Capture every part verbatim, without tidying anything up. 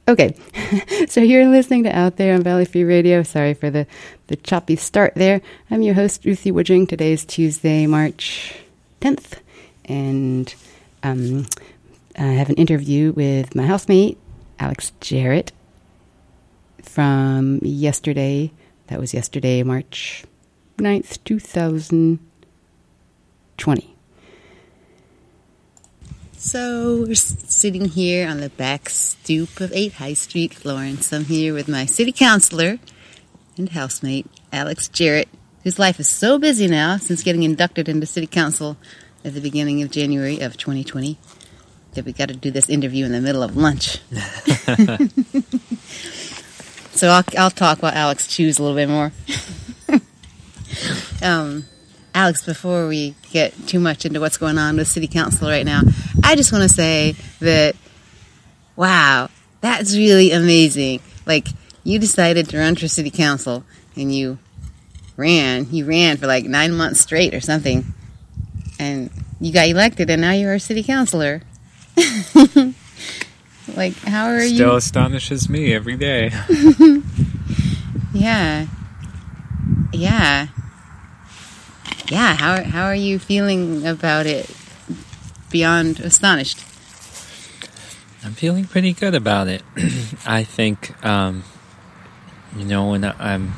Okay, so you're listening to Out There on Valley Free Radio. Sorry for the, the choppy start there. I'm your host, Ruthie Woodring. Today is Tuesday, March tenth, and um, I have an interview with my housemate, Alex Jarrett, from yesterday. That was yesterday, March ninth, twenty twenty. So we're sitting here on the back stoop of eight High Street, Florence. I'm here with my city councilor and housemate, Alex Jarrett, whose life is so busy now since getting inducted into city council at the beginning of January of twenty twenty that we got to do this interview in the middle of lunch. So I'll, I'll talk while Alex chews a little bit more. um, Alex, before we get too much into what's going on with city council right now, I just want to say that, wow, that's really amazing. Like, you decided to run for city council, and you ran. You ran for like nine months straight or something, and you got elected, and now you're a city councilor. Like, how are Still you? Still astonishes me every day. Yeah. Yeah. Yeah, how how are you feeling about it beyond astonished? I'm feeling pretty good about it. I think, um, you know, when I'm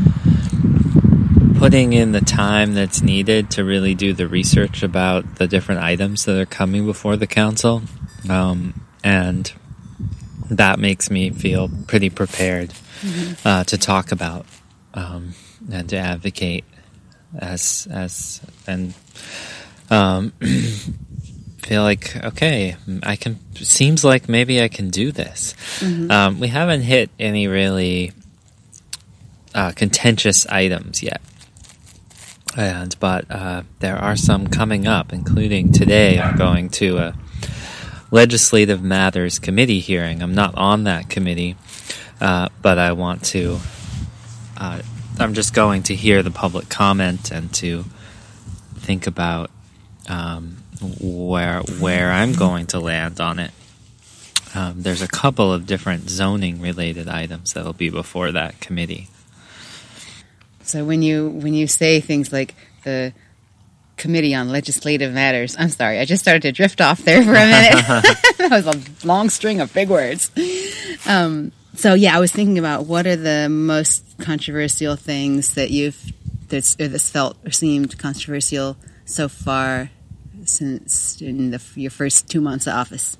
putting in the time that's needed to really do the research about the different items that are coming before the council, um, and that makes me feel pretty prepared mm-hmm. uh, to talk about um, and to advocate. As as and um, feel like okay, I can. Seems like maybe I can do this. Mm-hmm. Um, we haven't hit any really uh, contentious items yet, and but uh, there are some coming up, including today. I'm going to a Legislative Matters Committee hearing. I'm not on that committee, uh, but I want to. Uh, I'm just going to hear the public comment and to think about um, where where I'm going to land on it. Um, there's a couple of different zoning-related items that will be before that committee. So when you when you say things like the Committee on Legislative Matters, I'm sorry, I just started to drift off there for a minute. That was a long string of big words. Um, So, yeah, I was thinking about what are the most controversial things that you've, that's, or that's felt or seemed controversial so far since in the, your first two months of office?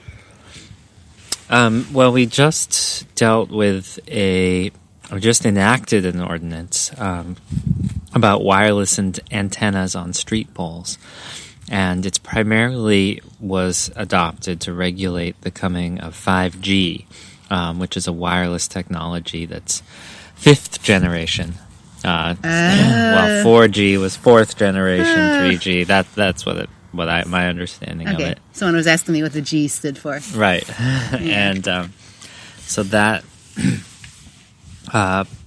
Um, well, we just dealt with a, or just enacted an ordinance um, about wireless and antennas on street poles. And it's primarily was adopted to regulate the coming of five G. Um, which is a wireless technology that's fifth generation. Uh, uh, well, four G was fourth generation, uh, three G. That that's what it, what I my understanding okay. of it. Someone was asking me what the G stood for. Right, yeah. And um, so that uh,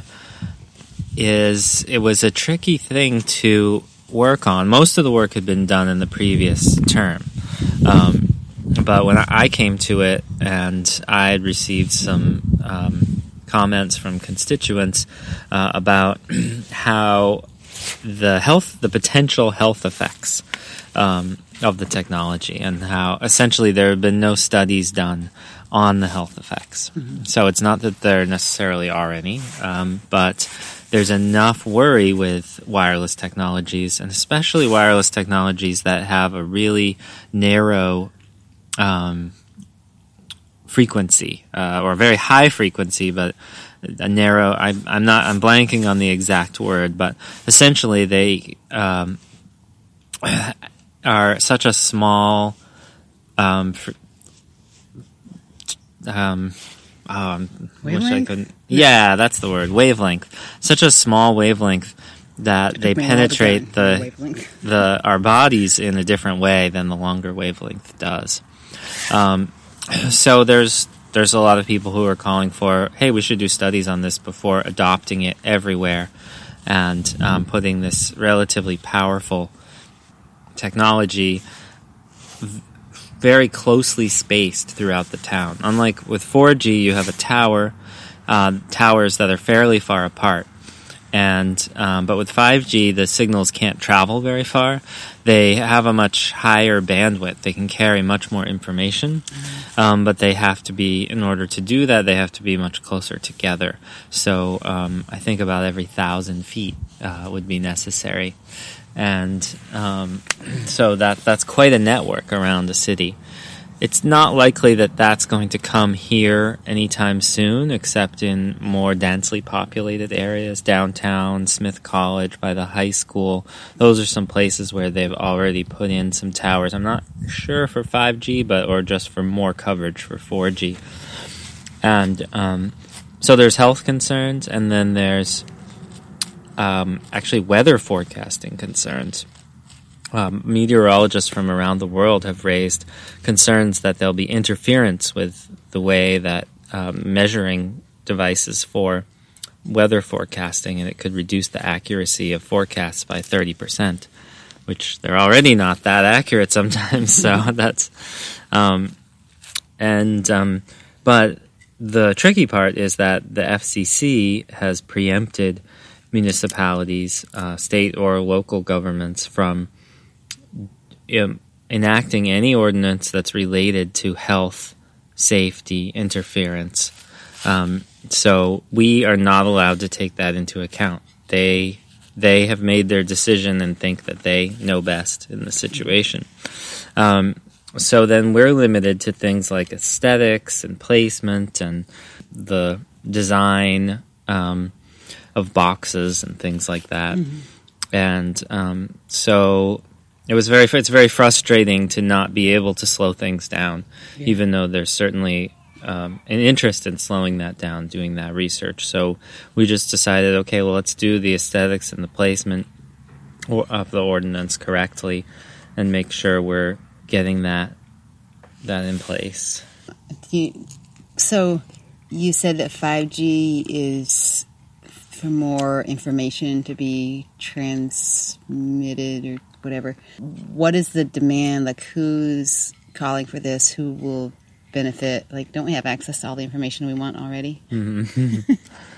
is it was a tricky thing to work on. Most of the work had been done in the previous term. Um, But when I came to it and I had received some um, comments from constituents uh, about how the health, the potential health effects um, of the technology, and how essentially there have been no studies done on the health effects. Mm-hmm. So it's not that there necessarily are any, um, but there's enough worry with wireless technologies, and especially wireless technologies that have a really narrow Um, frequency, uh, or a very high frequency, but a narrow. I, I'm not. I'm blanking on the exact word, but essentially they um, are such a small. Um, fr- um, um, wish I could. Yeah, that's the word. Wavelength. Such a small wavelength that they penetrate the the our bodies in a different way than the longer wavelength does. Um, so there's there's a lot of people who are calling for, hey, we should do studies on this before adopting it everywhere, and um, putting this relatively powerful technology v- very closely spaced throughout the town. Unlike with four G, you have a tower, uh, towers that are fairly far apart. And um, but with five G, the signals can't travel very far. They have a much higher bandwidth. They can carry much more information, um, but they have to be, in order to do that, they have to be much closer together. So um, I think about every thousand feet uh, would be necessary. And um, so that that's quite a network around the city. It's not likely that that's going to come here anytime soon, except in more densely populated areas, downtown, Smith College, by the high school. Those are some places where they've already put in some towers. I'm not sure for five G, but or just for more coverage for four G. And um, so there's health concerns, and then there's um, actually weather forecasting concerns. Um, meteorologists from around the world have raised concerns that there'll be interference with the way that um, measuring devices for weather forecasting, and it could reduce the accuracy of forecasts by thirty percent, which they're already not that accurate sometimes. So that's, um, and, um, but the tricky part is that the F C C has preempted municipalities, uh, state or local governments from Um, enacting any ordinance that's related to health, safety, interference. Um, so we are not allowed to take that into account. They they have made their decision and think that they know best in the situation. Um, so then we're limited to things like aesthetics and placement and the design um, of boxes and things like that. Mm-hmm. And um, so... It was very. It's very frustrating to not be able to slow things down, yeah. even though there's certainly um, an interest in slowing that down, doing that research. So we just decided, okay, well, let's do the aesthetics and the placement of the ordinance correctly, and make sure we're getting that that in place. You, so you said that five G is for more information to be transmitted or whatever. What is the demand? Like, who's calling for this? Who will benefit? Like, don't we have access to all the information we want already? Mm-hmm.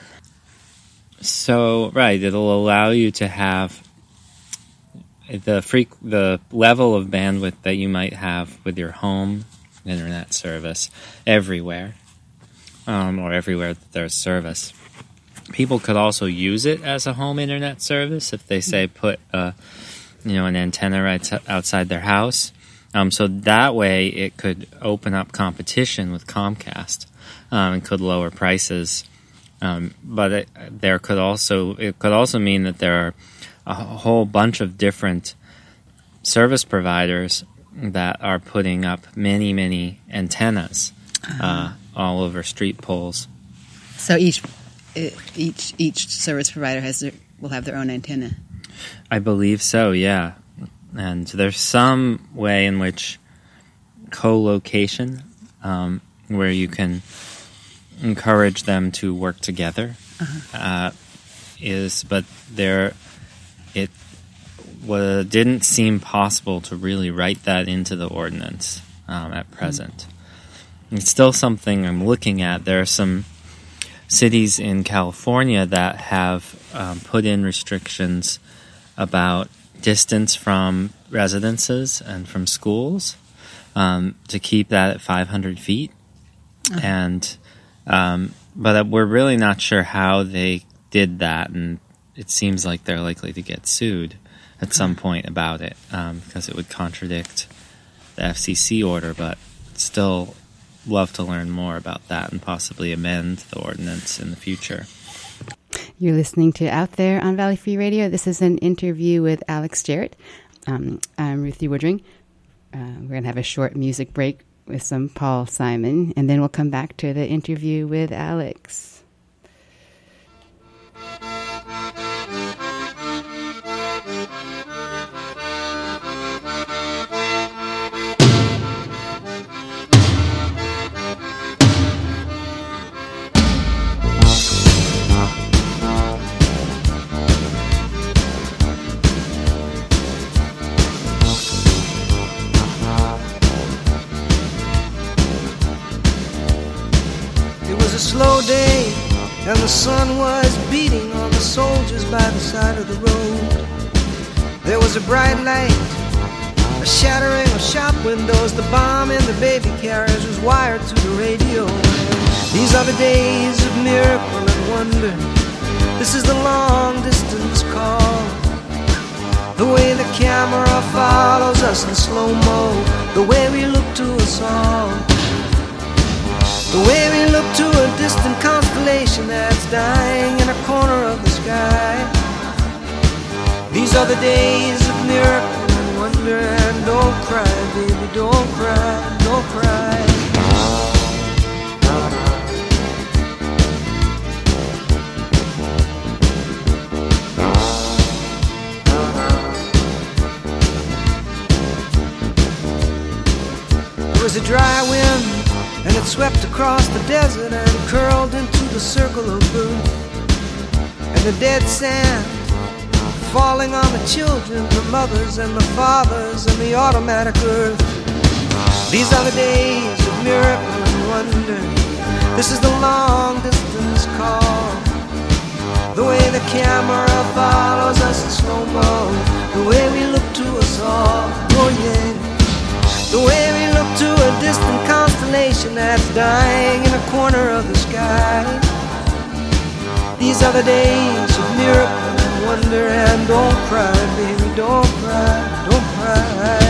So, right, it'll allow you to have the freq- the level of bandwidth that you might have with your home internet service everywhere, um, or everywhere that there's service. People could also use it as a home internet service if they say put a you know, an antenna right outside their house. Um, so that way it could open up competition with Comcast um, and could lower prices. Um, but it, there could also it could also mean that there are a whole bunch of different service providers that are putting up many, many antennas uh, all over street poles. So each each each service provider has their, will have their own antenna. I believe so, yeah. And there's some way in which co-location, um, where you can encourage them to work together, uh-huh. uh, is, but there, it w- didn't seem possible to really write that into the ordinance um, at present. Mm. It's still something I'm looking at. There are some cities in California that have um, put in restrictions about distance from residences and from schools um, to keep that at five hundred feet. Uh-huh. And um, but we're really not sure how they did that, and it seems like they're likely to get sued at some point about it um, because it would contradict the F C C order, but still love to learn more about that and possibly amend the ordinance in the future. You're listening to Out There on Valley Free Radio. This is an interview with Alex Jarrett. Um, I'm Ruthie Woodring. Uh, we're going to have a short music break with some Paul Simon, and then we'll come back to the interview with Alex. a slow day, and the sun was beating on the soldiers by the side of the road. There was a bright light, a shattering of shop windows. The bomb in the baby carriage was wired to the radio. These are the days of miracle and wonder. This is the long distance call. The way the camera follows us in slow-mo, the way we look to us all, the way we look to a distant constellation that's dying in a corner of the sky. These are the days of miracle and wonder. And don't cry, baby, don't cry, don't cry. There was a dry wind, and it swept across the desert and curled into the circle of blue. And the dead sand falling on the children, the mothers and the fathers and the automatic earth. These are the days of miracle and wonder. This is the long distance call. The way the camera follows us in slow-mo, the way we look to us all, oh yeah. The way we look to a distant constellation that's dying in a corner of the sky. These are the days of miracle and wonder. And don't cry, baby, don't cry, don't cry.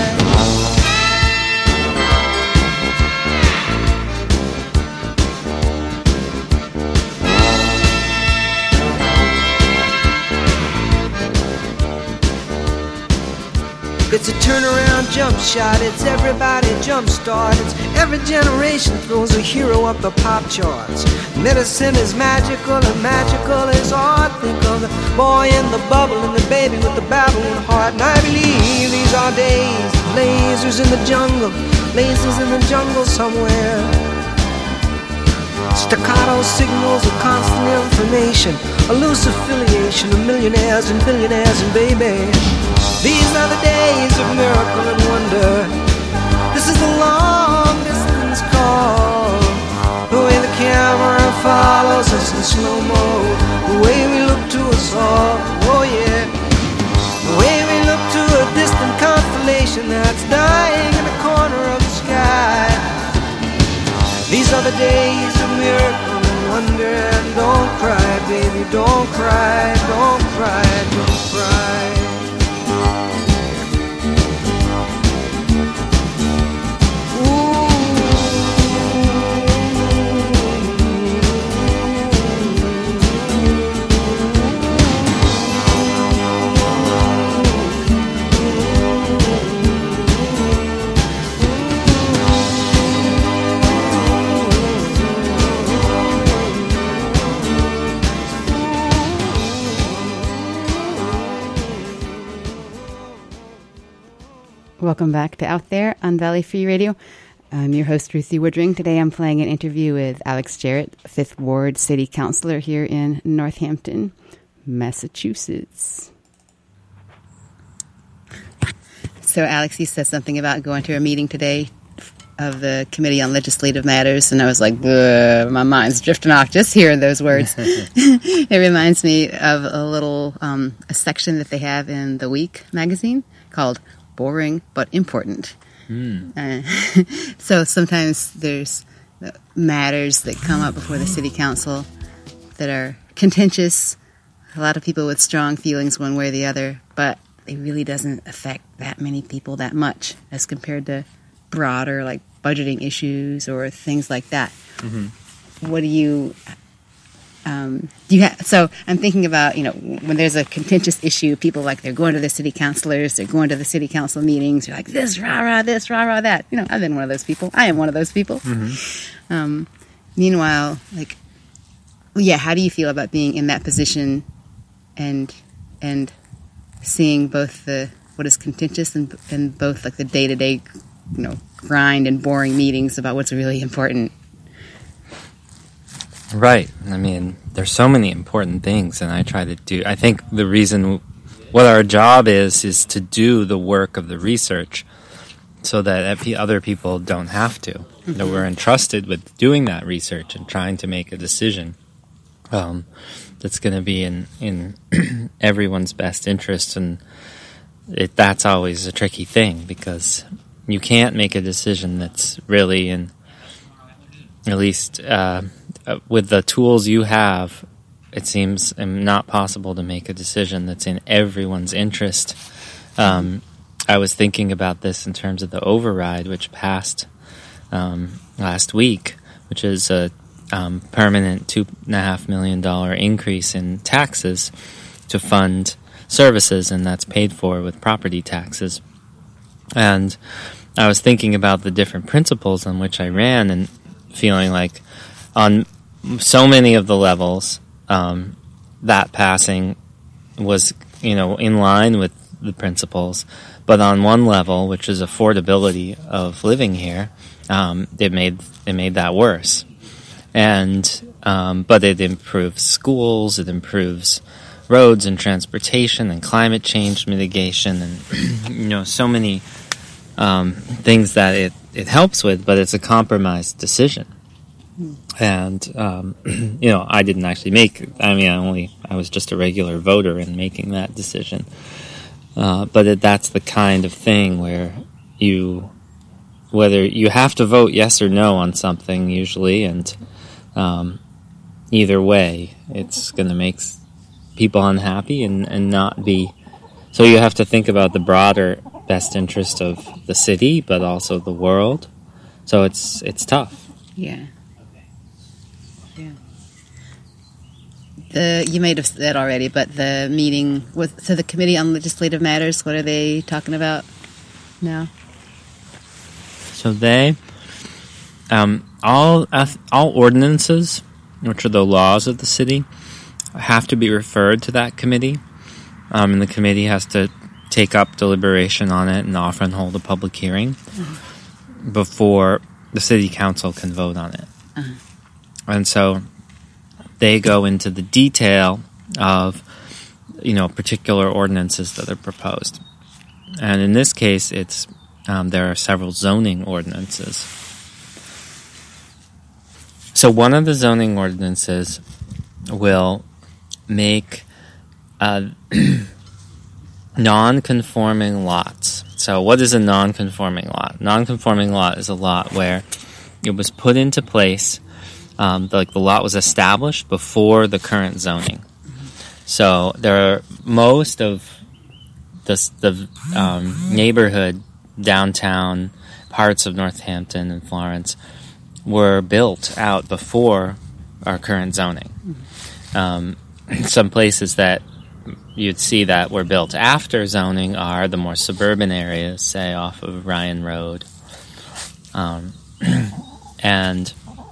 It's a turnaround jump shot, it's everybody jump start. It's every generation throws a hero up the pop charts. Medicine is magical and magical is art. Think of the boy in the bubble and the baby with the babbling heart. And I believe these are days of lasers in the jungle, lasers in the jungle somewhere. Staccato signals of constant information, a loose affiliation of millionaires and billionaires and baby. These are the days of miracle and wonder. This is the long distance call. The way the camera follows us in slow-mo, the way we look to us all, oh yeah. The way we look to a distant constellation that's dying in the corner of the sky. These are the days of miracle and wonder. And don't cry, baby, don't cry, don't cry, don't cry. Welcome back to Out There on Valley Free Radio. I'm your host, Ruthie Woodring. Today I'm playing an interview with Alex Jarrett, fifth Ward City Councilor here in Northampton, Massachusetts. So, Alex, you said something about going to a meeting today of the Committee on Legislative Matters, and I was like, my mind's drifting off just hearing those words. It reminds me of a little um, a section that they have in The Week magazine called Boring but Important. Mm. Uh, so sometimes there's matters that come up before the city council that are contentious, a lot of people with strong feelings one way or the other, but it really doesn't affect that many people that much as compared to broader like budgeting issues or things like that. Mm-hmm. What do you Um, you ha- so I'm thinking about, you know, when there's a contentious issue, people like they're going to the city councilors, they're going to the city council meetings, you're like, this, rah-rah, this, rah-rah, that. You know, I've been one of those people. I am one of those people. Mm-hmm. Um, meanwhile, like, well, yeah, how do you feel about being in that position and and seeing both the what is contentious and, and both like the day-to-day, you know, grind and boring meetings about what's really important? Right. I mean, there's so many important things, and I try to do... I think the reason... What our job is, is to do the work of the research so that other people don't have to. mm-hmm. that we're entrusted with doing that research and trying to make a decision um, that's going to be in, in everyone's best interest. And it, that's always a tricky thing, because you can't make a decision that's really in, at least uh, with the tools you have, it seems not possible to make a decision that's in everyone's interest. Um, I was thinking about this in terms of the override, which passed um, last week, which is a um, permanent two and a half million dollar increase in taxes to fund services, and that's paid for with property taxes. And I was thinking about the different principles on which I ran, and feeling like on so many of the levels, um, that passing was, you know, in line with the principles. But on one level, which is affordability of living here, um, it made it made that worse. And um, but it improves schools, it improves roads and transportation and climate change mitigation, and you know, so many um, things that it, it helps with. But it's a compromised decision. And um, you know, I didn't actually make. I mean, I only I was just a regular voter in making that decision. Uh, but it, that's the kind of thing where you, whether you have to vote yes or no on something usually, and um, either way, it's going to make people unhappy and, and not be. So you have to think about the broader best interest of the city, but also the world. So it's it's tough. Yeah. Yeah. The, you may have said already, but the meeting with so the Committee on Legislative Matters, what are they talking about now? So they um, all all ordinances, which are the laws of the city, have to be referred to that committee, um, and the committee has to take up deliberation on it and often hold a public hearing uh-huh. before the city council can vote on it. Uh-huh. And so they go into the detail of, you know, particular ordinances that are proposed. And in this case, it's um, there are several zoning ordinances. So one of the zoning ordinances will make uh, non-conforming lots. So what is a non-conforming lot? Non-conforming lot is a lot where it was put into place. Um, the, like the lot was established before the current zoning. So there are most of this, the um, neighborhood, downtown parts of Northampton and Florence were built out before our current zoning. Um, some places that you'd see that were built after zoning are the more suburban areas, say off of Ryan Road. Um, and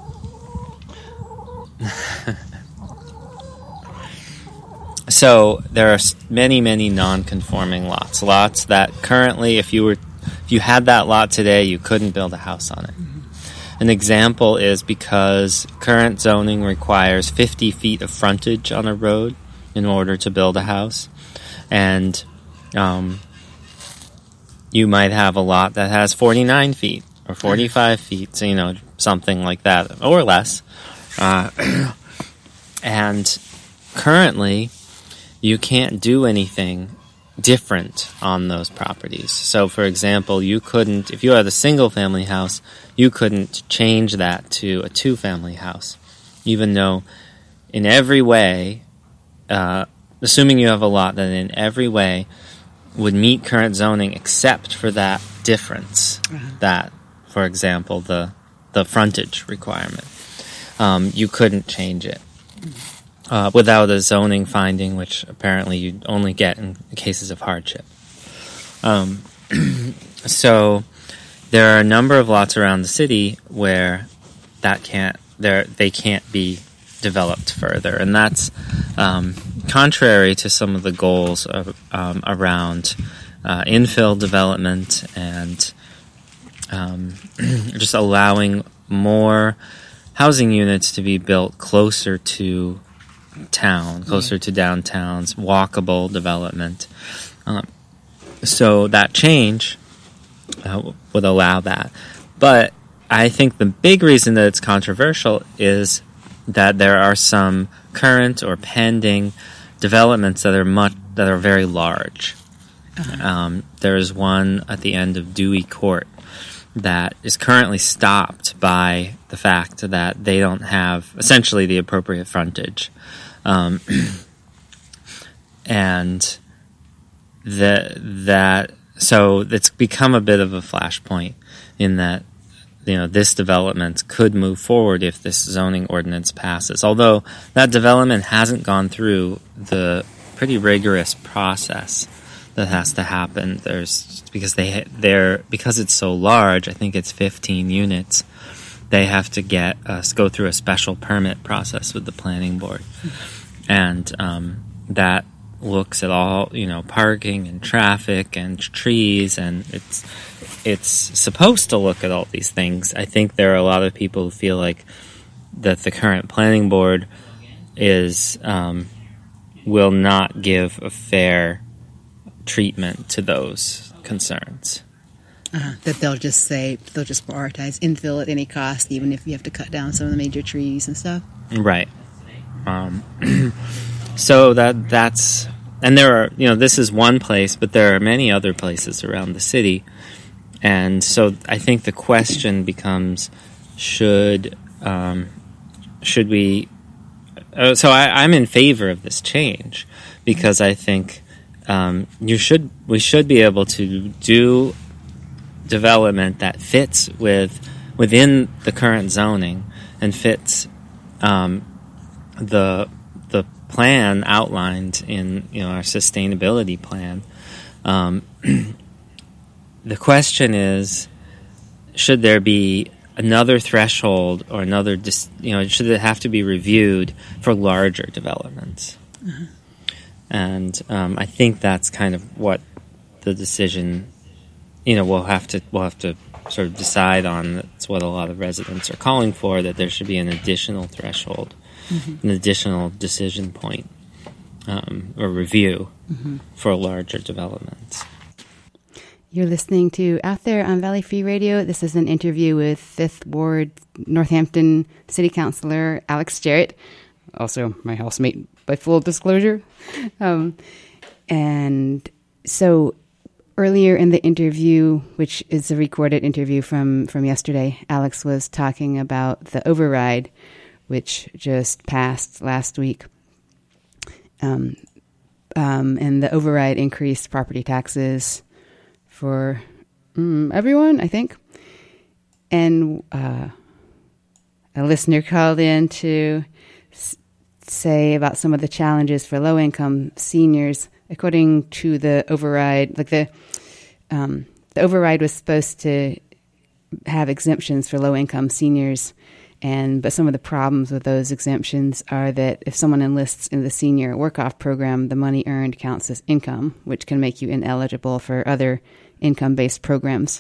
so there are many, many non-conforming lots. Lots that currently, if you were, if you had that lot today, you couldn't build a house on it. Mm-hmm. An example is because current zoning requires fifty feet of frontage on a road in order to build a house, and um, you might have a lot that has forty-nine feet or forty-five feet, so, you know, something like that, or less. Uh, and currently, you can't do anything different on those properties. So, for example, you couldn't, if you had a single-family house, you couldn't change that to a two-family house, even though in every way, uh, assuming you have a lot that in every way would meet current zoning except for that difference, uh-huh. that, for example, the the frontage requirement. Um, you couldn't change it uh, without a zoning finding, which apparently you only get in cases of hardship. Um, so there are a number of lots around the city where that can't, they can't be developed further, and that's um, contrary to some of the goals of, um, around uh, infill development and um, just allowing more housing units to be built closer to town, closer to downtowns, walkable development. Um, so that change uh, would allow that. But I think the big reason that it's controversial is that there are some current or pending developments that are much that are very large. Uh-huh. Um, there is one at the end of Dewey Court that is currently stopped by the fact that they don't have essentially the appropriate frontage, um, and the, that so it's become a bit of a flashpoint in that, you know, this development could move forward if this zoning ordinance passes. Although that development hasn't gone through the pretty rigorous process that has to happen. There's because they they're because it's so large. I think it's fifteen units. They have to get us go through a special permit process with the planning board, and um, that looks at all, you know, parking and traffic and trees, and it's it's supposed to look at all these things. I think there are a lot of people who feel like that the current planning board is um, will not give a fair treatment to those concerns. Uh, that they'll just say they'll just prioritize infill at any cost, even if you have to cut down some of the major trees and stuff. Right. Um, so that that's and there are, you know, this is one place, but there are many other places around the city, and so I think the question becomes: should um, should we? Uh, so I, I'm in favor of this change because I think. Um, you should. We should be able to do development that fits with within the current zoning and fits um, the the plan outlined in, you know, our sustainability plan. Um, the question is, should there be another threshold or another? Dis, you know, should it have to be reviewed for larger developments? Mm-hmm. And um, I think that's kind of what the decision, you know, we'll have to we'll have to sort of decide on. That's what a lot of residents are calling for, that there should be an additional threshold, mm-hmm. an additional decision point um, or review mm-hmm. for larger developments. You're listening to Out There on Valley Free Radio. This is an interview with Fifth Ward Northampton City Councilor Alex Jarrett, also my housemate by full disclosure. Um, and so earlier in the interview, which is a recorded interview from, from yesterday, Alex was talking about the override, which just passed last week. Um, um, and the override increased property taxes for mm, everyone, I think. And uh, a listener called in to s- say about some of the challenges for low-income seniors. According to the override, like the um, the override was supposed to have exemptions for low-income seniors, and but some of the problems with those exemptions are that if someone enlists in the senior work-off program, the money earned counts as income, which can make you ineligible for other income-based programs.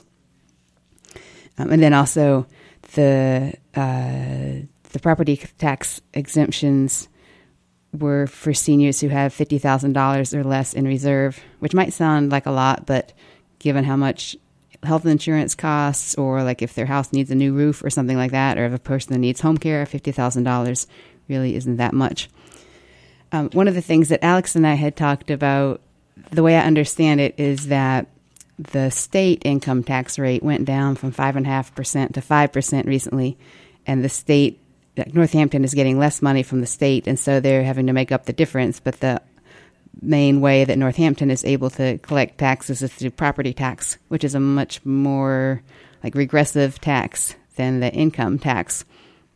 Um, and then also the uh, the property tax exemptions were for seniors who have fifty thousand dollars or less in reserve, which might sound like a lot, but given how much health insurance costs, or like if their house needs a new roof or something like that, or if a person needs home care, fifty thousand dollars really isn't that much. Um, one of the things that Alex and I had talked about, the way I understand it, is that the state income tax rate went down from five point five percent to five percent recently, and the state Northampton is getting less money from the state, and so they're having to make up the difference. But the main way that Northampton is able to collect taxes is through property tax, which is a much more like regressive tax than the income tax.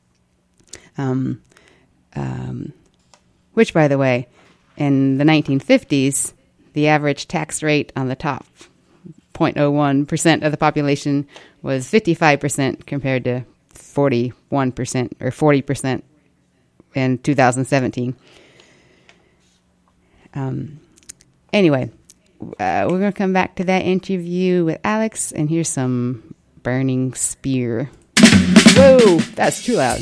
Um, um, which, by the way, in the nineteen fifties, the average tax rate on the top zero point zero one percent of the population was fifty-five percent compared to forty-one percent or forty percent in two thousand seventeen. Um, anyway, uh, we're going to come back to that interview with Alex, and here's some Burning Spear. Whoa, that's too loud.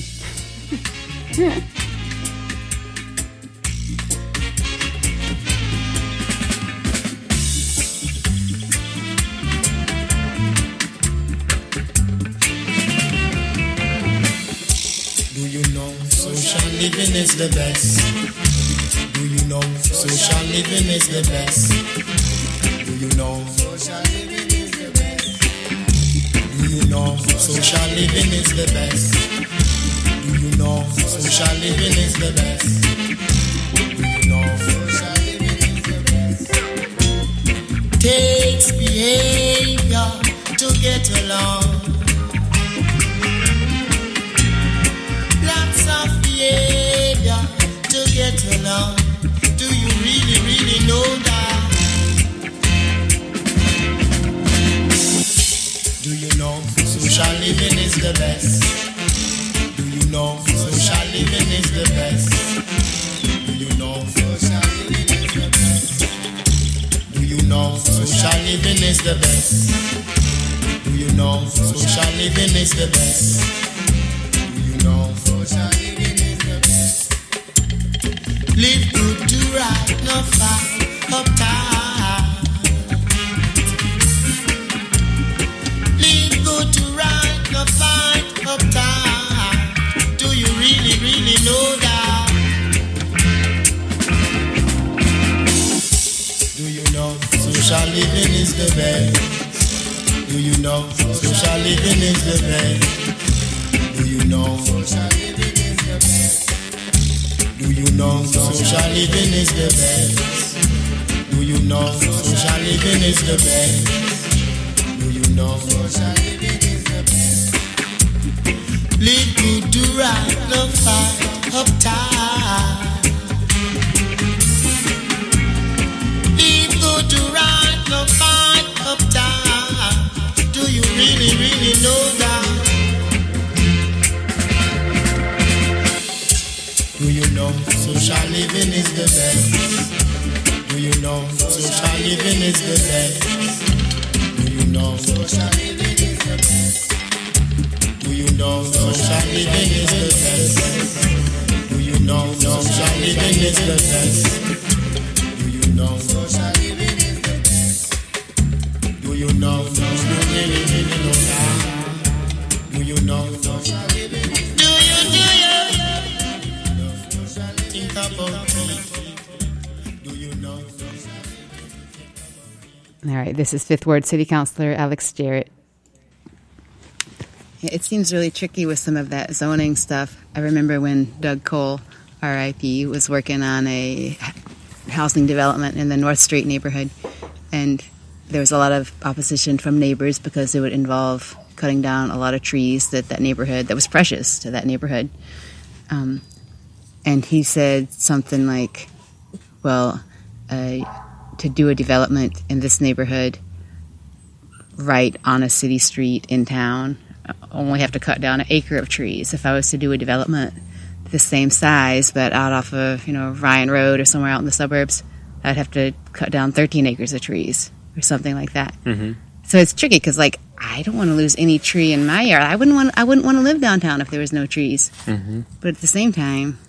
living is the best. Do you know social living is the best? Do you know social living is the best? Do you know social living is the best? Do you know social living is the best? Do you know social living is the best? Takes behavior to get along. Lots of behavior to get along. Do you really, really know that? Do you know social living is the best? Do you know social living is the best? Do you know social living is the best? Do you know social living is the best? Do you know social living is the best? Do you know social living is the best? Live good, do right, no fight, uptight. Live good, do right, no fight, uptight. Do you really, really know that? Do you know social living is the best? Do you know social living is the best? Do you know social living is the best? Do you know social living is the best? Do you know social living is the best? Do you know social living is the best? Live good, do right, no fight, uptight. Live good, do right, no fight, uptight. Do you really, really know that? Do you know social living is the best? Do you know social living is the best? Do you know social living is the best? Do you know social living is the best? Do you know social living is the best? Do you know social living is the best? Do you know social living is the best? Do you know social living is the best? Do you, do you? Think about me. Do you know? All right, this is Fifth Ward City Councilor Alex Jarrett. Yeah, it seems really tricky with some of that zoning stuff. I remember when Doug Cole, R I P, was working on a housing development in the North Street neighborhood, and there was a lot of opposition from neighbors because it would involve cutting down a lot of trees that that neighborhood, that was precious to that neighborhood. Um, and he said something like, well, uh, to do a development in this neighborhood right on a city street in town, I only have to cut down an acre of trees. If I was to do a development the same size, but out off of, you know, Ryan Road or somewhere out in the suburbs, I'd have to cut down thirteen acres of trees or something like that. Mm-hmm. So it's tricky because, like, I don't want to lose any tree in my yard. I wouldn't want. I wouldn't want to live downtown if there was no trees. Mm-hmm. But at the same time,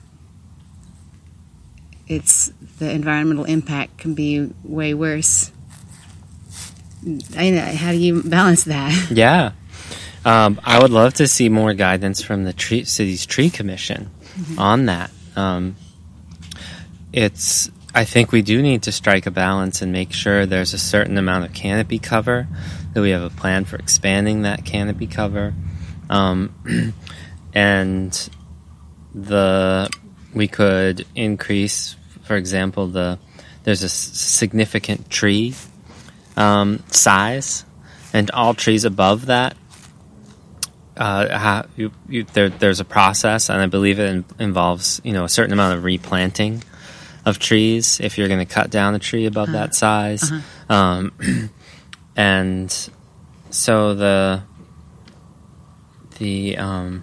it's the environmental impact can be way worse. I, how do you balance that? Yeah. Um, I would love to see more guidance from the tree, city's tree commission mm-hmm. on that. Um, it's, I think we do need to strike a balance and make sure there's a certain amount of canopy cover, that we have a plan for expanding that canopy cover. Um, and the, we could increase, for example, the, there's a s- significant tree um, size, and all trees above that, Uh, how, you, you, there, there's a process, and I believe it in, involves, you know, a certain amount of replanting of trees if you're going to cut down a tree above uh-huh. that size. Uh-huh. Um, and so the the um,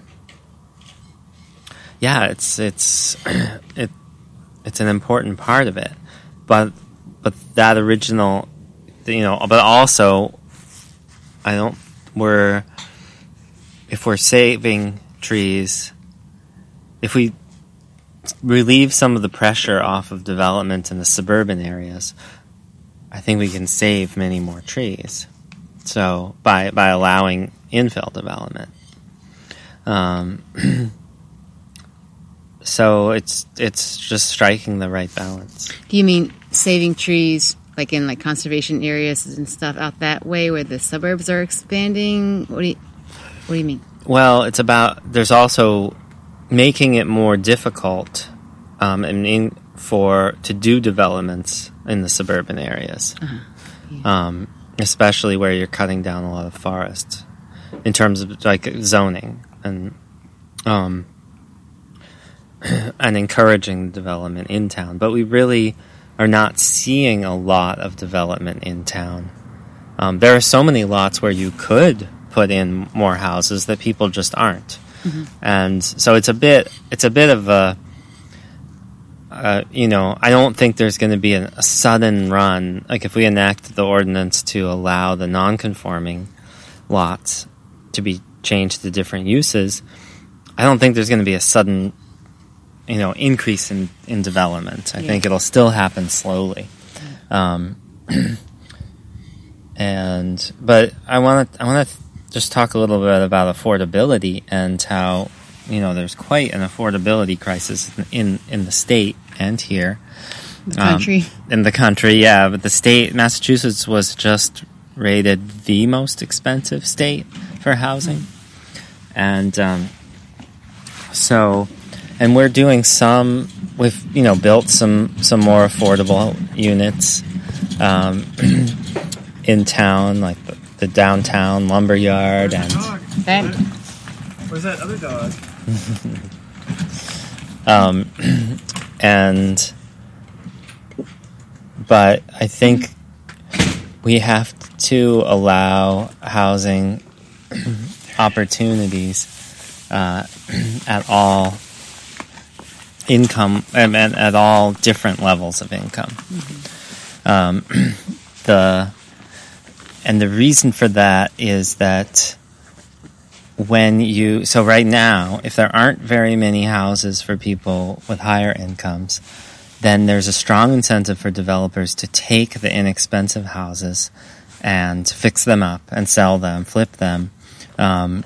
yeah, it's it's it it's an important part of it, but but that original, you know, but also I don't we're. If we're saving trees, if we relieve some of the pressure off of development in the suburban areas, I think we can save many more trees. So by by allowing infill development, um, so it's it's just striking the right balance. Do you mean saving trees, like in like conservation areas and stuff out that way, where the suburbs are expanding? What do you What do you mean? Well, it's about there's also making it more difficult, um, and in, for to do developments in the suburban areas, Uh-huh. Yeah. um, especially where you're cutting down a lot of forests, in terms of like zoning and um, and encouraging development in town. But we really are not seeing a lot of development in town. Um, there are so many lots where you could put in more houses that people just aren't, mm-hmm. and so it's a bit it's a bit of a uh, you know I don't think there's going to be a, a sudden run, like if we enact the ordinance to allow the non-conforming lots to be changed to different uses. I don't think there's going to be a sudden you know increase in, in development. I yeah. think it'll still happen slowly. Um, and but I want to I want to just talk a little bit about affordability and how, you know, there's quite an affordability crisis in, in the state and here. The country. Um, in the country, yeah. But the state, Massachusetts, was just rated the most expensive state for housing. And um, so, and we're doing some, we've, you know, built some, some more affordable units um, in town, like the the downtown lumberyard and Ben. Where's that other dog? um and but I think we have to allow housing opportunities uh, at all income and, and at all different levels of income. Mm-hmm. Um, the And the reason for that is that when you... So right now, if there aren't very many houses for people with higher incomes, then there's a strong incentive for developers to take the inexpensive houses and fix them up and sell them, flip them, um,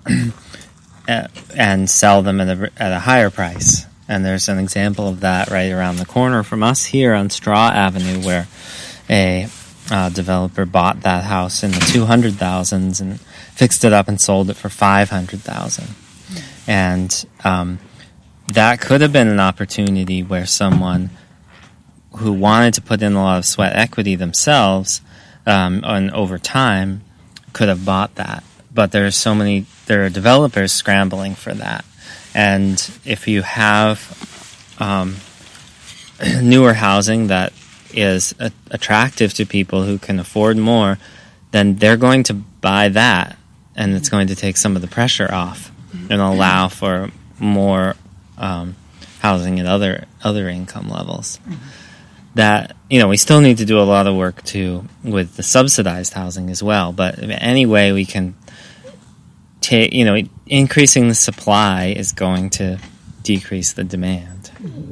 and sell them at a, at a higher price. And there's an example of that right around the corner from us here on Straw Avenue, where a... Uh, developer bought that house in the two hundred thousands and fixed it up and sold it for five hundred thousand. And um, that could have been an opportunity where someone who wanted to put in a lot of sweat equity themselves um, and over time could have bought that. But there's so many, there are developers scrambling for that. And if you have um, newer housing that is a- attractive to people who can afford more, then they're going to buy that, and it's going to take some of the pressure off and allow for more um, housing at other other income levels. That, you know, we still need to do a lot of work too with the subsidized housing as well, but any way we can take, you know, increasing the supply is going to decrease the demand.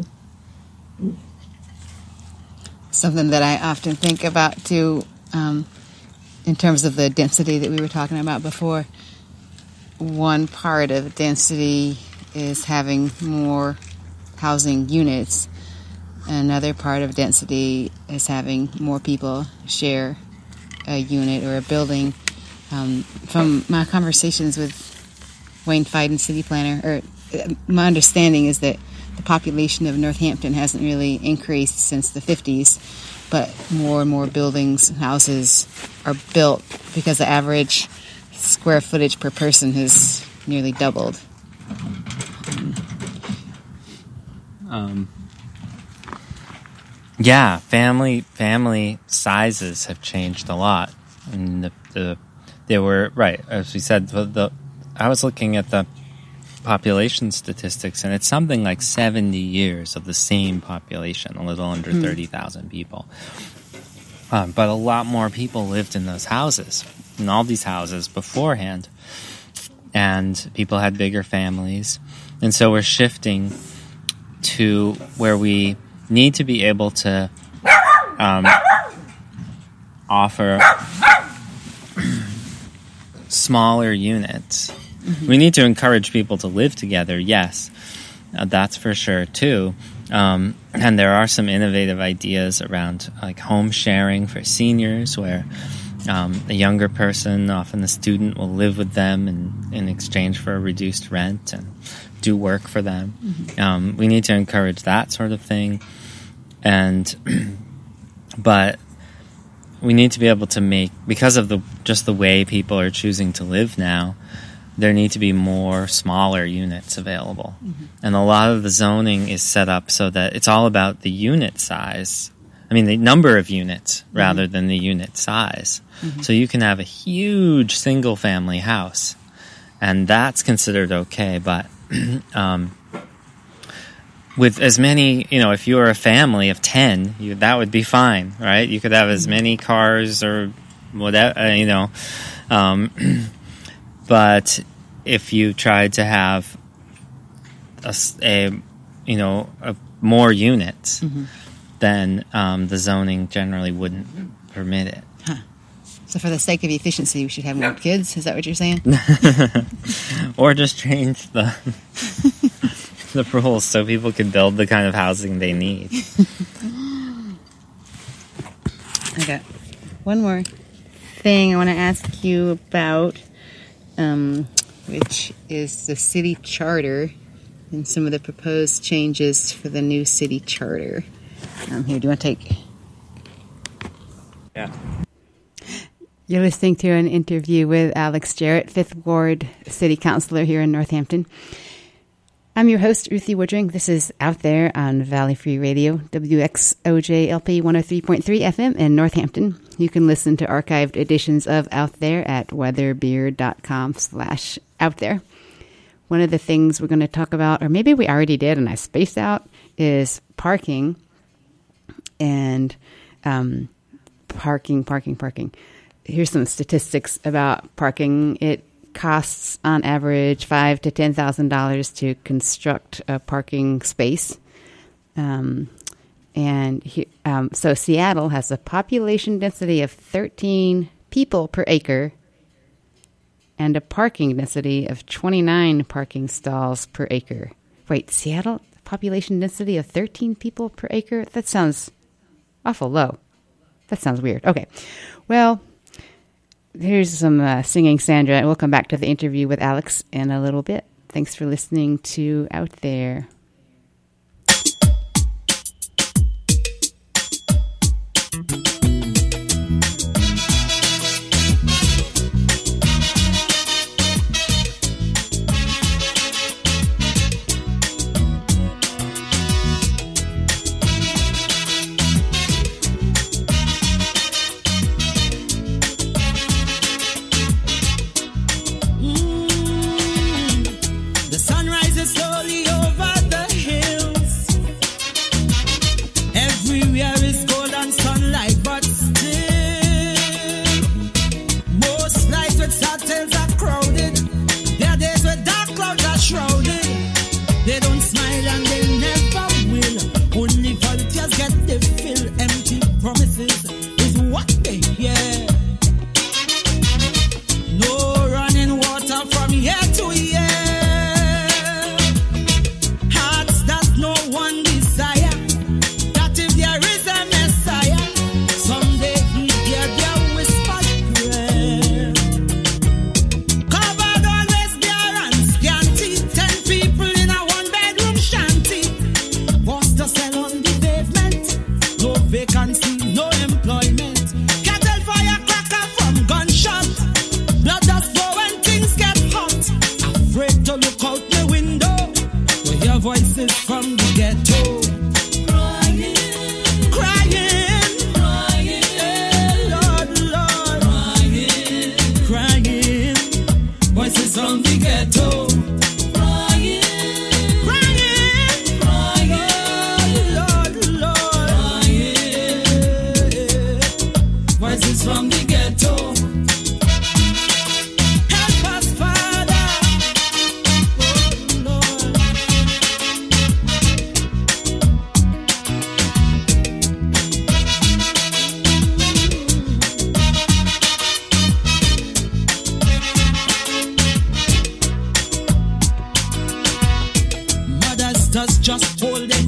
Something that I often think about too, um, in terms of the density that we were talking about before. One part of density is having more housing units. Another part of density is having more people share a unit or a building. Um, from my conversations with Wayne Fiden, city planner, or uh, my understanding is that the population of Northampton hasn't really increased since the fifties, but more and more buildings and houses are built because the average square footage per person has nearly doubled. Um, yeah, family family sizes have changed a lot. And the, the they were right, as we said. The, the I was looking at the population statistics, and it's something like seventy years of the same population, a little under mm. thirty thousand people. Um, but a lot more people lived in those houses, in all these houses beforehand. And people had bigger families. And so we're shifting to where we need to be able to um, offer smaller units. Mm-hmm. We need to encourage people to live together, yes, Uh, that's for sure too. Um, and there are some innovative ideas around like home sharing for seniors, where um, a younger person, often a student, will live with them in, in exchange for a reduced rent and do work for them. Mm-hmm. Um, we need to encourage that sort of thing. And but we need to be able to make, because of the just the way people are choosing to live now, there need to be more smaller units available. Mm-hmm. And a lot of the zoning is set up so that it's all about the unit size. I mean, the number of units mm-hmm. rather than the unit size. Mm-hmm. So you can have a huge single-family house, and that's considered okay. But um, with as many, you know, if you were a family of ten, you, that would be fine, right? You could have as many cars or whatever, uh, you know. Um, but if you tried to have a, a you know, a, more units, mm-hmm. then um, the zoning generally wouldn't permit it. Huh. So for the sake of efficiency, we should have more kids? Is that what you're saying? Or just change the the rules so people can build the kind of housing they need. I got one more thing I want to ask you about, um, which is the city charter and some of the proposed changes for the new city charter. Um, here, do you want to take... Yeah. You're listening to an interview with Alex Jarrett, fifth Ward City Councilor here in Northampton. I'm your host, Ruthie Woodring. This is Out There on Valley Free Radio, W X O J L P one oh three point three F M in Northampton. You can listen to archived editions of Out There at weatherbeer.com slash out there. One of the things we're going to talk about, or maybe we already did and I spaced out, is parking and um, parking, parking, parking. Here's some statistics about parking. It costs on average five to ten thousand dollars to construct a parking space, um, and he, um, so Seattle has a population density of thirteen people per acre, and a parking density of twenty-nine parking stalls per acre. Wait, Seattle population density of thirteen people per acre? That sounds awful low. That sounds weird. Okay, well. Here's some uh, singing Sandra, and we'll come back to the interview with Alex in a little bit. Thanks for listening to Out There.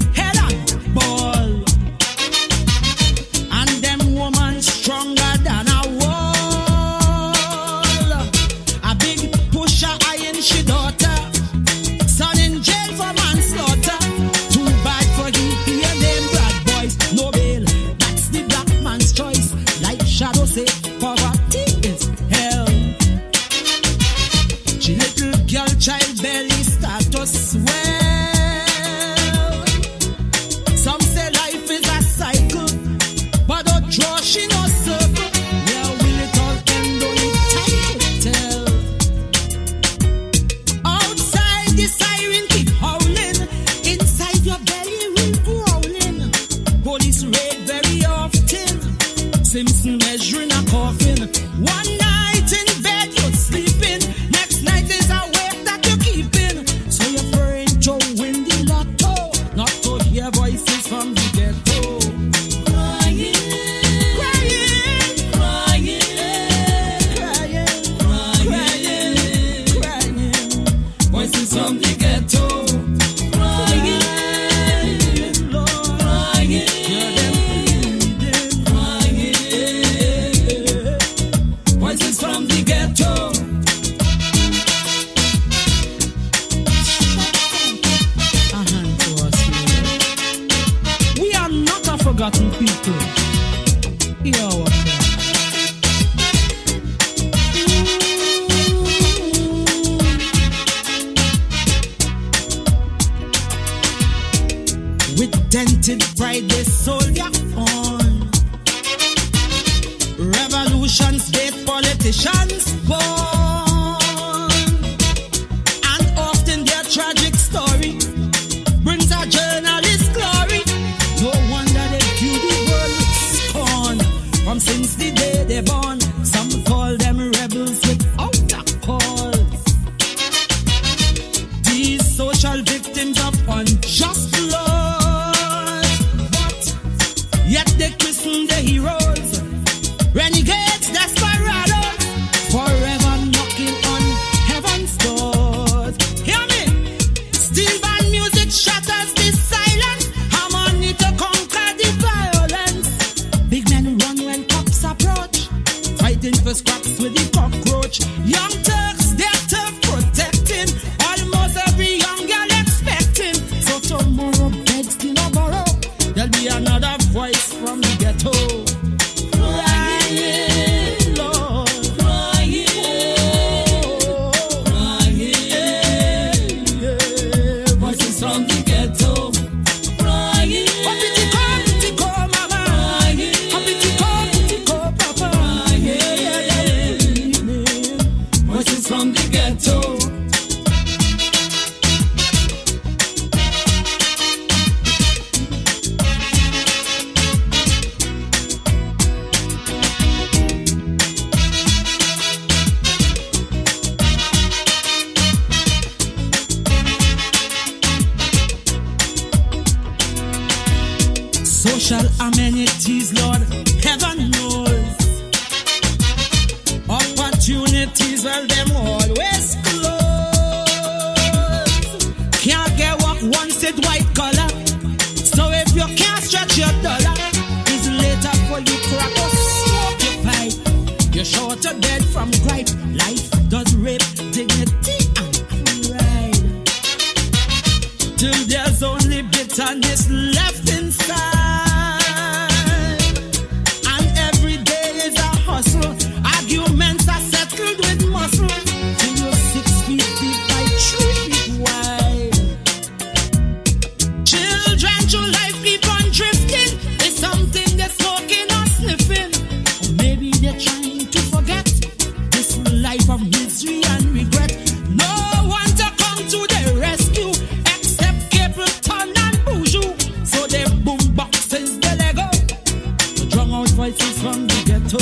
head and ball. And them woman stronger than a wall. A big pusher eyeing she daughter. Son in jail for manslaughter. Too bad for he hear them bad boys. No bail, that's the black man's choice. Like Shadow say, poverty is hell. She little girl child belly start to swell. Some say life is a cycle, but don't draw she no circle. Where will it all end? Only time will tell. Outside the siren keep howling, inside your belly will growling. Police raid very often. Simpson measuring a coffin. One night in bed you're sleeping. Next night is a wake that you're keeping. So you're praying to win the lotto, not to hear voices from the ghetto. Crying, crying, crying, crying, crying, crying. Voices from the ghetto. Crying, Lord, crying. Hear them pleading. Crying. Voices from the ghetto. A hand to us, Lord. We are not a forgotten people. Hear our prayer. With dented pride they soldier on. Revolutions, state politicians born. And often their tragic story brings a journalist glory. No wonder they view the world with scorn. From since the day they born, some call them rebels without a cause. These social victims of unjust laws, but yet they christen the heroes. Renegades, desperados, forever knocking on heaven's doors. Hear me? Steel band music shatters the silence. Harmony to conquer the violence. Big men run when cops approach, fighting for scraps with the cockroach. Young Turks, they're tough protecting. Almost every young girl expecting. So tomorrow begs the no borrow. There'll be another voice from the ghetto. Crying, Lord, crying, crying, yeah. Voices from the ghetto, crying. Oh, pity come, pity come, mama, crying. Oh, pity come, pity come, papa, crying. Voices from the ghetto. Social amenities, Lord, heaven knows. Opportunities, well, them always close. Can't get work once it white collar. So if you can't stretch your dollar, it's later for you crack or smoke your pipe. You're short of dead from gripe. Life does rape dignity and pride. Till there's only bitterness left inside. Arguments are settled with muscle till you're six feet deep by three feet wide. Children to life keep on drifting. It's something they're smoking or sniffing. Or maybe they're trying to forget this life of misery and regret. No one to come to their rescue except Capleton and Boujou. So they boom boxes the Lego to drown out voices from the ghetto.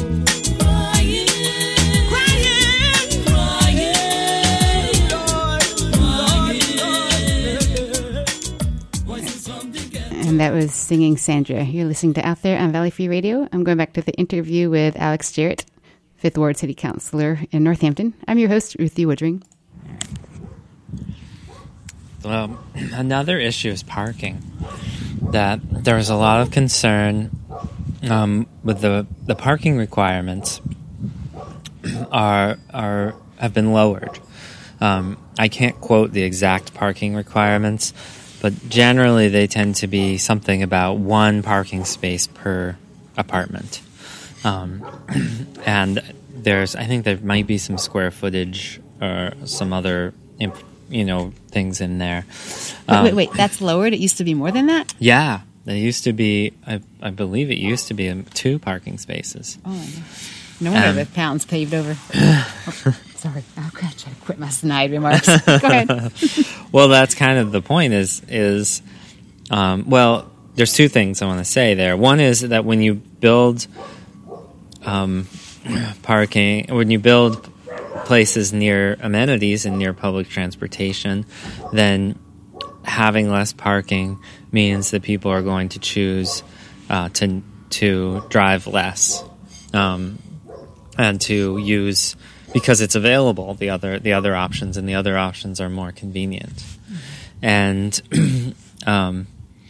And that was Singing Sandra. You're listening to Out There on Valley Free Radio. I'm going back to the interview with Alex Jarrett, Fifth Ward City Councilor in Northampton. I'm your host, Ruthie Woodring. Well, another issue is parking. That there's a lot of concern um, with the the parking requirements are are have been lowered. Um, I can't quote the exact parking requirements, but generally they tend to be something about one parking space per apartment. Um, and there's, I think there might be some square footage or some other, you know, things in there. Wait, Um, wait, wait. That's lowered? It used to be more than that? Yeah, there used to be, I, I believe it used to be um, two parking spaces. Oh, no wonder Um, the town's paved over. Oh, sorry. I'll try to quit my snide remarks. Go ahead. Well, that's kind of the point is, is um, well, there's two things I want to say there. One is that when you build um, parking, when you build places near amenities and near public transportation, then having less parking means that people are going to choose uh, to to drive less um, and to use, because it's available, the other the other options, and the other options are more convenient. Mm-hmm. And um,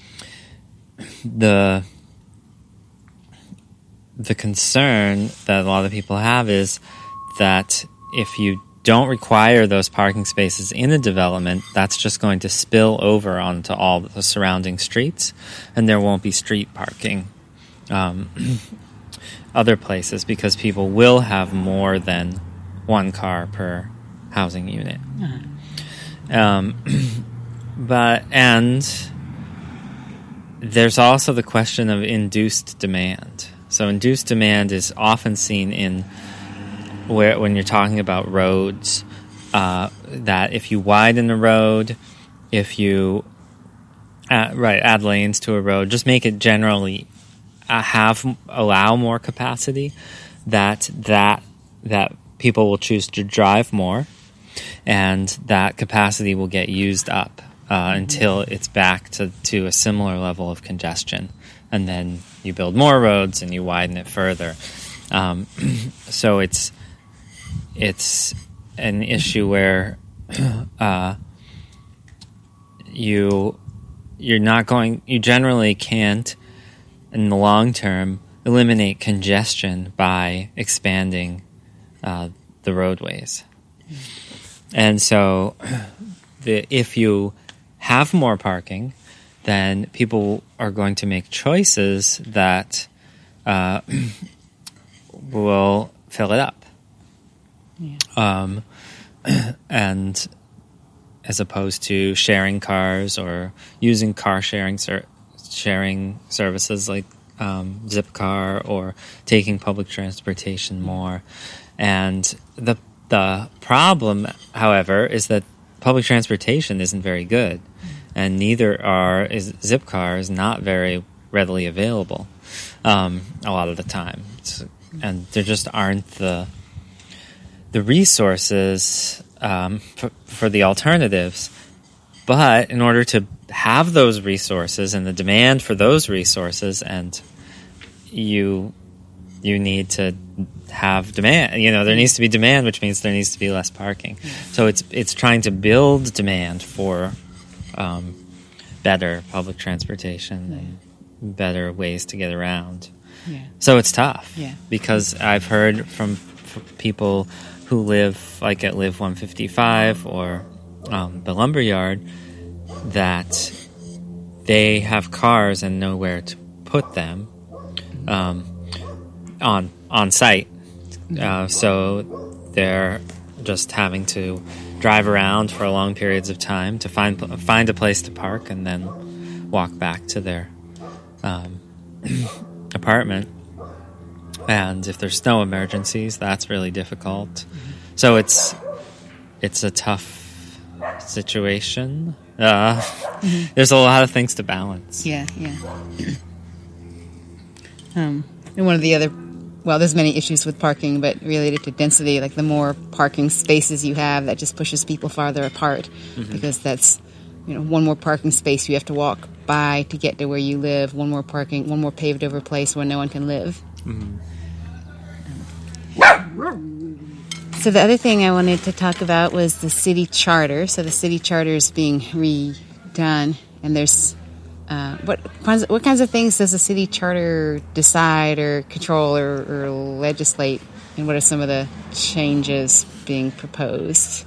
the the concern that a lot of people have is that if you don't require those parking spaces in a development, that's just going to spill over onto all the surrounding streets, and there won't be street parking um, other places because people will have more than one car per housing unit. Uh-huh. Um, but and there's also the question of induced demand. So induced demand is often seen in where when you're talking about roads, uh, that if you widen a road, if you add, right add lanes to a road, just make it generally uh, have allow more capacity, that that that people will choose to drive more, and that capacity will get used up uh, until it's back to, to a similar level of congestion, and then you build more roads and you widen it further. Um, so it's it's an issue where uh, you you're not going you generally can't in the long term eliminate congestion by expanding uh, the roadways. And so the, if you have more parking, then people are going to make choices that uh, will fill it up. Yeah. Um, and as opposed to sharing cars or using car sharing ser- sharing services like um, Zipcar, or taking public transportation more. And the the problem, however, is that public transportation isn't very good, and neither are is Zipcar is not very readily available um, a lot of the time, it's, and there just aren't the the resources um, for, for the alternatives. But in order to have those resources and the demand for those resources, and you you need to have demand. You know, there needs to be demand, which means there needs to be less parking. So it's it's trying to build demand for um, better public transportation and better ways to get around. Yeah. So it's tough. Yeah. Because I've heard from, from people who live like at Live one fifty-five or um, the Lumberyard that they have cars and nowhere to put them um, on on site. Uh, so they're just having to drive around for long periods of time to find find a place to park and then walk back to their um, apartment. And if there's snow emergencies, that's really difficult. Mm-hmm. So it's it's a tough situation. Uh, mm-hmm. There's a lot of things to balance. Yeah, yeah. um, and one of the other, well, there's many issues with parking, but related to density, like the more parking spaces you have, that just pushes people farther apart, mm-hmm. because that's, you know, one more parking space you have to walk by to get to where you live, one more parking, one more paved over place where no one can live. Mm-hmm. So the other thing I wanted to talk about was the city charter. So the city charter is being redone, and there's uh, what kinds what kinds of things does the city charter decide or control or, or legislate, and what are some of the changes being proposed?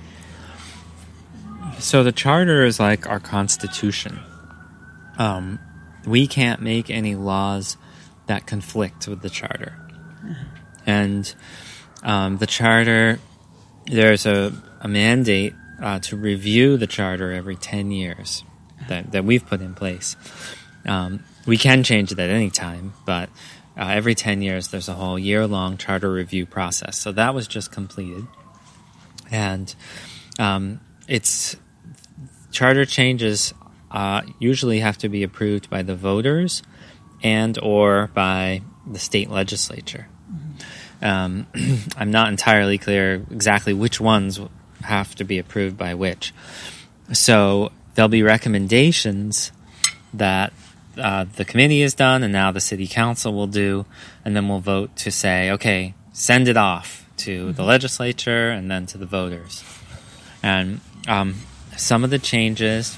So the charter is like our constitution. Um, we can't make any laws that conflict with the charter. And um, the charter, there's a, a mandate uh, to review the charter every ten years that, that we've put in place. Um, we can change it at any time, but uh, every ten years there's a whole year-long charter review process. So that was just completed. And um, it's charter changes uh, usually have to be approved by the voters and or by the state legislature. Mm-hmm. Um, I'm not entirely clear exactly which ones have to be approved by which. So there'll be recommendations that uh, the committee has done and now the city council will do, and then we'll vote to say, okay, send it off to mm-hmm. the legislature and then to the voters. And um, some of the changes,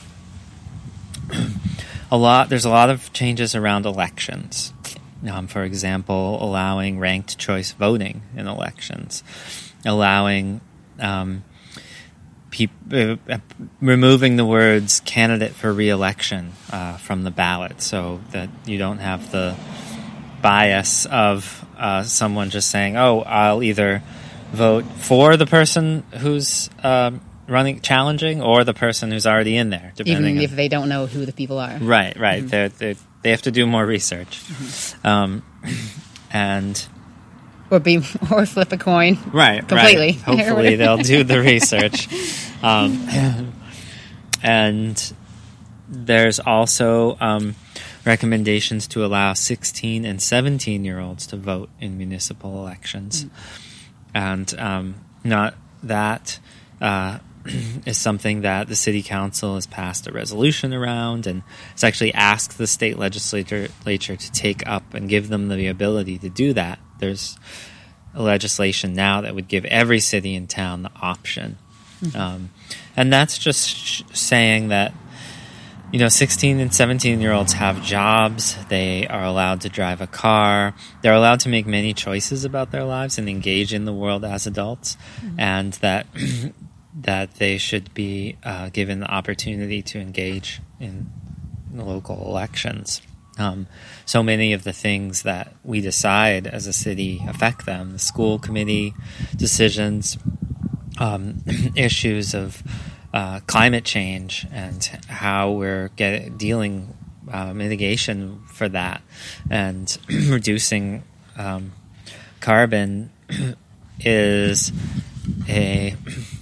a lot. There's a lot of changes around elections. Um, for example, allowing ranked choice voting in elections, allowing um, peop- uh, removing the words "candidate for re-election" uh, from the ballot, so that you don't have the bias of uh, someone just saying, "Oh, I'll either vote for the person who's um, running, challenging, or the person who's already in there," even if on, they don't know who the people are. Right, right. Mm-hmm. They're, they're, they have to do more research, mm-hmm. um, and or be or flip a coin. Right, completely. Right. Hopefully, they'll do the research, um, and there's also um, recommendations to allow sixteen and seventeen year olds to vote in municipal elections, mm-hmm. and um, not that. Uh, is something that the city council has passed a resolution around, and it's actually asked the state legislature to take up and give them the ability to do that. There's a legislation now that would give every city in town the option. Mm-hmm. Um, and that's just sh- saying that, you know, sixteen and seventeen year olds have jobs, they are allowed to drive a car, they're allowed to make many choices about their lives and engage in the world as adults, mm-hmm. and that that they should be uh, given the opportunity to engage in the local elections. Um, so many of the things that we decide as a city affect them. The school committee decisions, um, issues of uh, climate change and how we're get, dealing uh, mitigation for that, and reducing um, carbon is a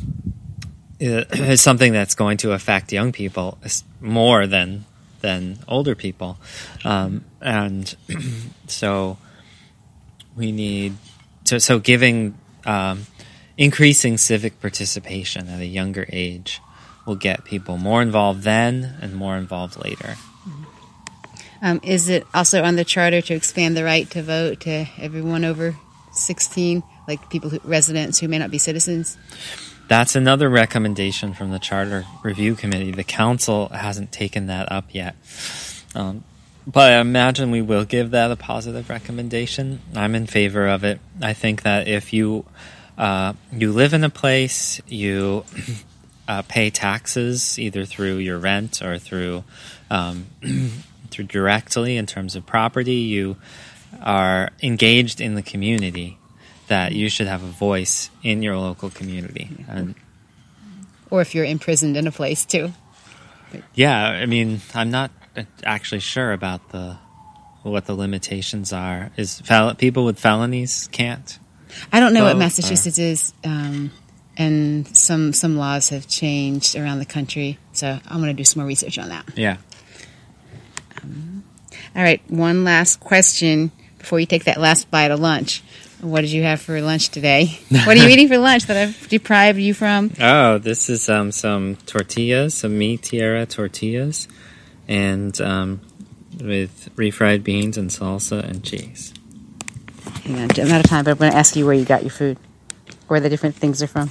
is something that's going to affect young people more than than older people, um, and so we need to. So giving um, increasing civic participation at a younger age will get people more involved then and more involved later. Um, is it also on the charter to expand the right to vote to everyone over sixteen, like people who, residents who may not be citizens? That's another recommendation from the Charter Review Committee. The council hasn't taken that up yet. Um, but I imagine we will give that a positive recommendation. I'm in favor of it. I think that if you uh, you live in a place, you uh, pay taxes either through your rent or through um, through directly in terms of property, you are engaged in the community, that you should have a voice in your local community. And, or if you're imprisoned in a place, too. Yeah, I mean, I'm not actually sure about the what the limitations are. Is fel- people with felonies can't? I don't know vote, what Massachusetts or? is, um, and some, some laws have changed around the country, so I'm going to do some more research on that. Yeah. Um, all right, one last question before you take that last bite of lunch. What did you have for lunch today? What are you eating for lunch that I've deprived you from? Oh, this is um, some tortillas, some Mi Tierra tortillas, and um, with refried beans and salsa and cheese. Hang on, I'm out of time, but I'm going to ask you where you got your food. where the different things are from.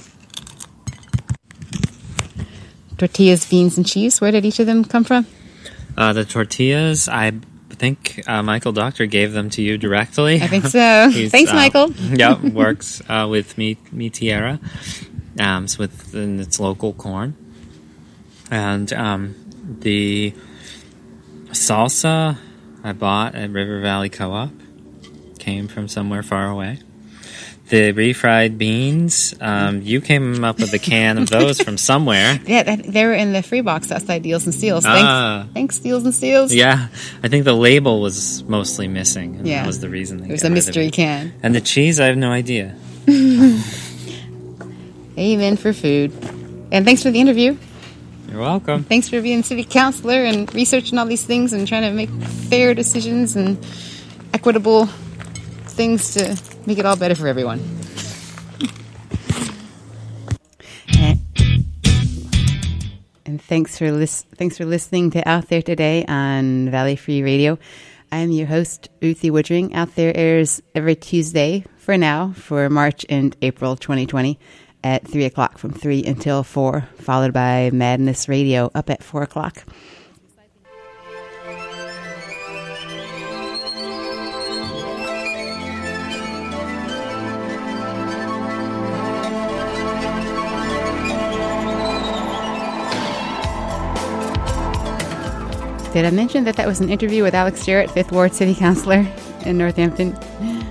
Tortillas, beans, and cheese. Where did each of them come from? Uh, the tortillas, I think uh, Michael Doctor gave them to you directly. I think so. He's, Thanks, uh, Michael. Yeah, works uh, with Mi, Mi Tierra. Um, it's with and its local corn. And um, the salsa I bought at River Valley Co-op came from somewhere far away. The refried beans, um, you came up with a can of those from somewhere. Yeah, that, they were in the free box outside Deals and Steals. Ah. Thanks, thanks, Deals and Steals. Yeah, I think the label was mostly missing. And Yeah. That was the reason. They It was got a rid of mystery it. can. And the cheese, I have no idea. Amen for food. And thanks for the interview. You're welcome. Thanks for being city councilor and researching all these things and trying to make fair decisions and equitable things to make it all better for everyone. And, and thanks for lis- thanks for listening to Out There Today on Valley Free Radio. I'm your host, Ruthie Woodring. Out There airs every Tuesday for now for March and April twenty twenty at three o'clock from three until four, followed by Madness Radio up at four o'clock. Did I mention that that was an interview with Alex Jarrett, fifth Ward City Councilor in Northampton?